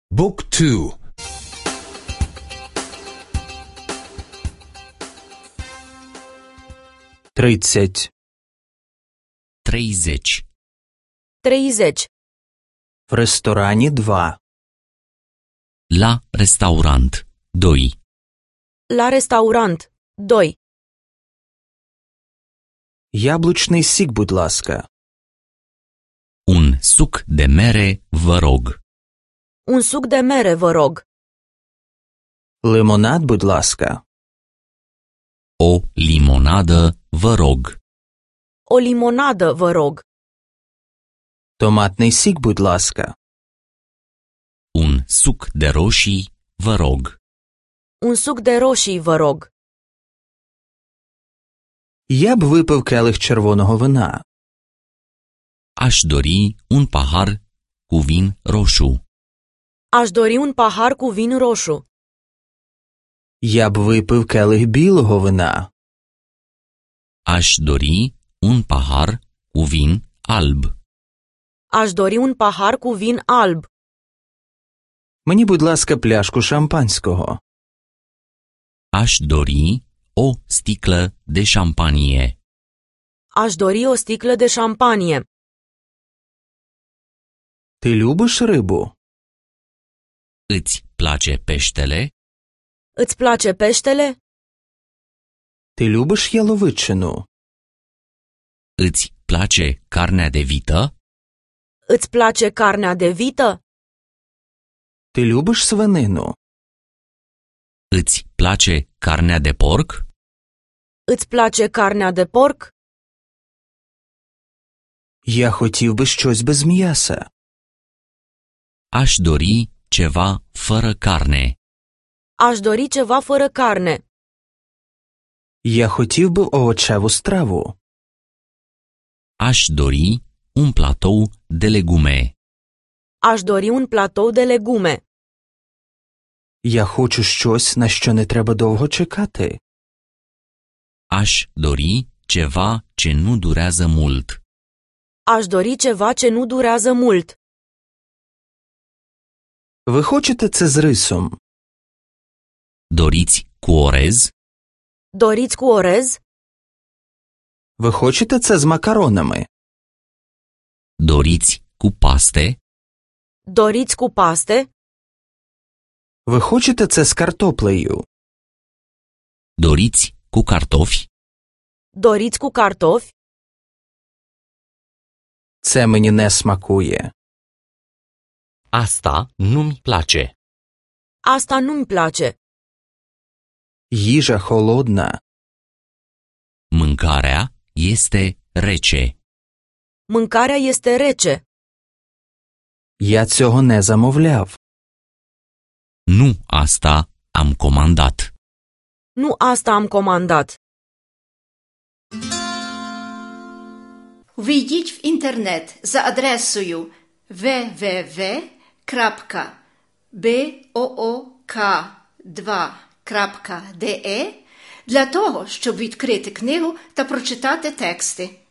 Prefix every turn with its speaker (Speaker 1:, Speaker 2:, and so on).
Speaker 1: Book 2.
Speaker 2: 30.
Speaker 3: 30.
Speaker 4: 30.
Speaker 2: В ресторані 2.
Speaker 3: La restaurant 2.
Speaker 4: La restaurant 2.
Speaker 2: Яблучний сік, будь ласка.
Speaker 3: Un suc de mere, vă rog.
Speaker 4: Un suc de mere, vă rog.
Speaker 2: Лимонад, будь ласка.
Speaker 3: O limonadă, vă rog.
Speaker 4: O limonadă, vă rog.
Speaker 2: Томатний сік, будь ласка.
Speaker 3: Un suc de roșii, vă rog.
Speaker 4: Un suc de roșii, vă rog.
Speaker 2: Я б випив келих червоного вина.
Speaker 3: Aș dori un pahar cu vin roșu.
Speaker 4: Aș dori un pahar cu vin roșu.
Speaker 2: Я б випив келих білого вина.
Speaker 3: Aș dori un pahar cu vin alb.
Speaker 4: Aș dori un pahar cu vin alb.
Speaker 2: Мені, будь ласка, пляшку шампанського.
Speaker 3: Aș dori o sticlă de șampanie.
Speaker 4: Aș dori o sticlă de șampanie.
Speaker 2: Ти любиш рибу?
Speaker 3: Îți place peștele?
Speaker 4: Îți place peștele?
Speaker 2: Ти любиш яловичину?
Speaker 3: Îți place carnea de vită?
Speaker 4: Îți place carnea de vită?
Speaker 2: Ти любиш свинину?
Speaker 3: Îți place carnea de porc?
Speaker 4: Îți place carnea de porc?
Speaker 2: Я хотів би щось без м'яса.
Speaker 3: Aș dori ceva fără carne.
Speaker 4: Aș dori ceva fără carne.
Speaker 2: Я хотів би овочеву страву.
Speaker 3: Aș dori un platou de legume.
Speaker 4: Aș dori un platou de legume.
Speaker 2: Я хочу щось, на що не треба довго чекати.
Speaker 3: Aș dori ceva ce nu durează mult.
Speaker 4: Aș dori ceva ce nu durează mult.
Speaker 2: Ви хочете це з рисом?
Speaker 3: Doriți cu orez?
Speaker 4: Doriți cu orez?
Speaker 2: Ви хочете це з макаронами?
Speaker 3: Doriți cu paste?
Speaker 4: Doriți cu paste?
Speaker 2: Ви хочете це з картоплею?
Speaker 3: Doriți cu cartofi?
Speaker 4: Doriți cu cartofi?
Speaker 2: Це мені не смакує.
Speaker 3: Asta nu-mi place.
Speaker 4: Asta nu-mi place.
Speaker 2: Їжа холодна.
Speaker 3: Mâncarea este rece.
Speaker 4: Mâncarea este rece.
Speaker 2: Я цього не замовляв.
Speaker 3: Nu asta am comandat.
Speaker 4: Nu asta am comandat.
Speaker 5: Ввійдіть в інтернет за адресою www.book2.de для того, щоб відкрити книгу та прочитати тексти.